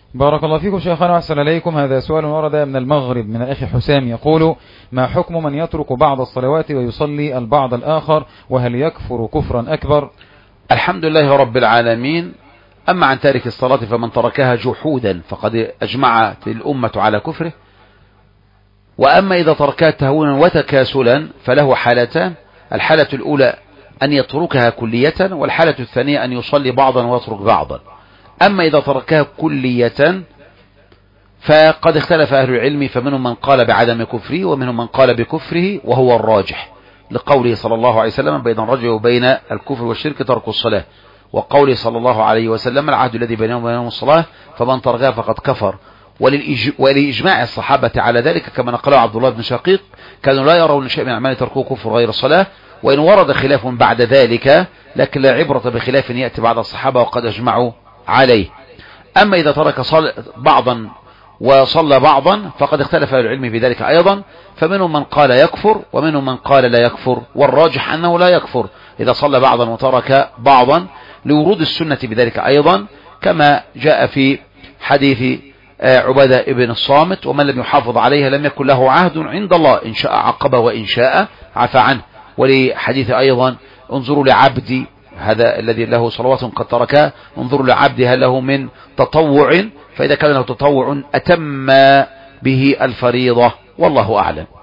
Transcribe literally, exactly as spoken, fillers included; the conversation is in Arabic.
بارك الله فيكم شيخنا وأحسن إليكم. هذا سؤال ورد من المغرب من الأخ حسام يقول: ما حكم من يترك بعض الصلوات ويصلي البعض الآخر، وهل يكفر كفرا أكبر؟ الحمد لله رب العالمين. أما عن تارك الصلاة فمن تركها جحودا فقد أجمعت الأمة على كفره، وأما إذا تركها تهونا وتكاسلا فله حالتان: الحالة الأولى أن يتركها كلية، والحالة الثانية أن يصلي بعضا ويترك بعضا. أما إذا تركها كلية فقد اختلف أهل العلم، فمنهم من قال بعدم كفره ومنهم من قال بكفره، وهو الراجح لقوله صلى الله عليه وسلم: بين الرجل وبين الكفر والشرك ترك الصلاة، وقوله صلى الله عليه وسلم: العهد الذي بينهم وبينهم الصلاة، فمن تركها فقد كفر. ولإجماع الصحابة على ذلك كما نقله عبد الله بن شقيق، كانوا لا يرون شيء من أعمال تركوه كفر غير الصلاة، وإن ورد خلاف بعد ذلك لكن لا عبرة بخلاف يأتي بعد الصحابة وقد أجمعوا عليه. أما إذا ترك بعضا وصلى بعضا فقد اختلف العلم في ذلك أيضا، فمنهم من قال يكفر ومنهم من قال لا يكفر، والراجح أنه لا يكفر إذا صلى بعضا وترك بعضا، لورود السنة بذلك أيضا، كما جاء في حديث عبادة ابن الصامت: ومن لم يحافظ عليها لم يكن له عهد عند الله، إن شاء عقبه وإن شاء عفى عنه. ولحديث أيضا: انظروا لعبدي، هذا الذي له صلوات قد تركها، انظروا لعبدي هل له من تطوع، فإذا كان له تطوع أتم به الفريضة، والله أعلم.